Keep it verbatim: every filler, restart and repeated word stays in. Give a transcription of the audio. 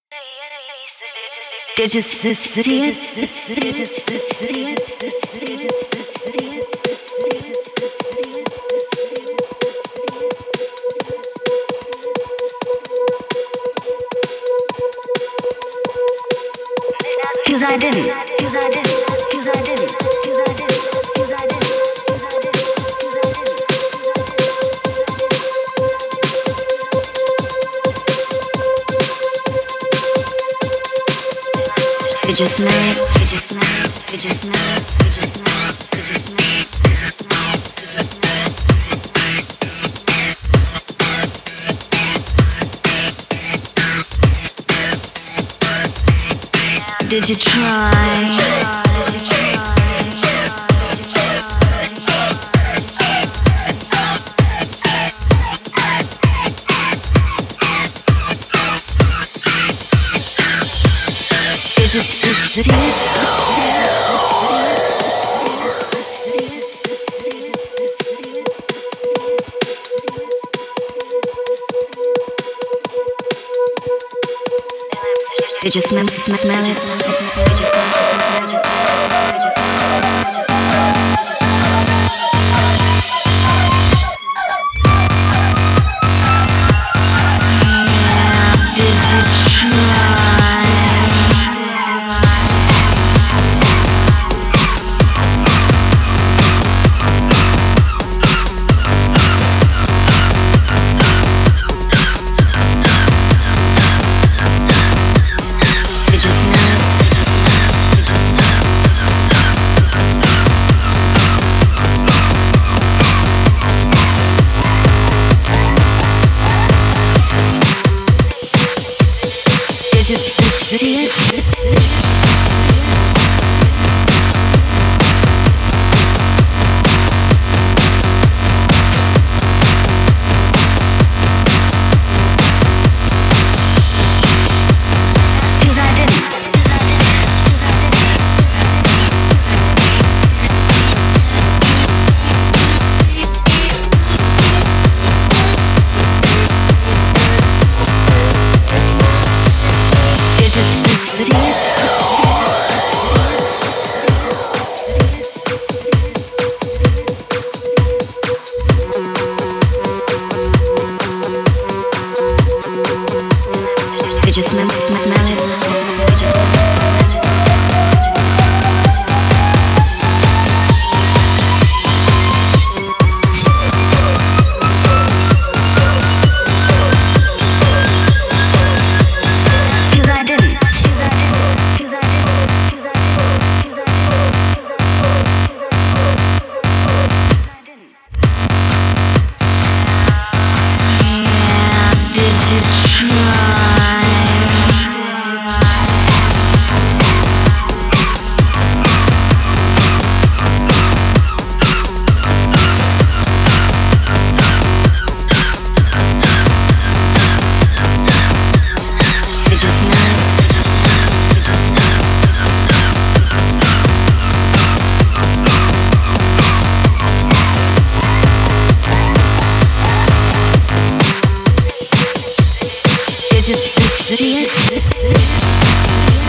Did you see it? Did you see it? Cause I didn't, cause I didn't, cause I didn't, cause I didn't, cause I didn't. You just made, you just made, you just made, you just made, you just made. Did you try? Did you try? Did you see it? Did you smell, smell, smell it? Did you smell, smell, smell it? Did you try? Did you smell? Did you see it? Did you smell, smell, smell it? Did you smell, smell it? Cause I didn't, cause I didn't, cause I didn't, cause I didn't. Yeah, did you try? Did you smell? Did you see it?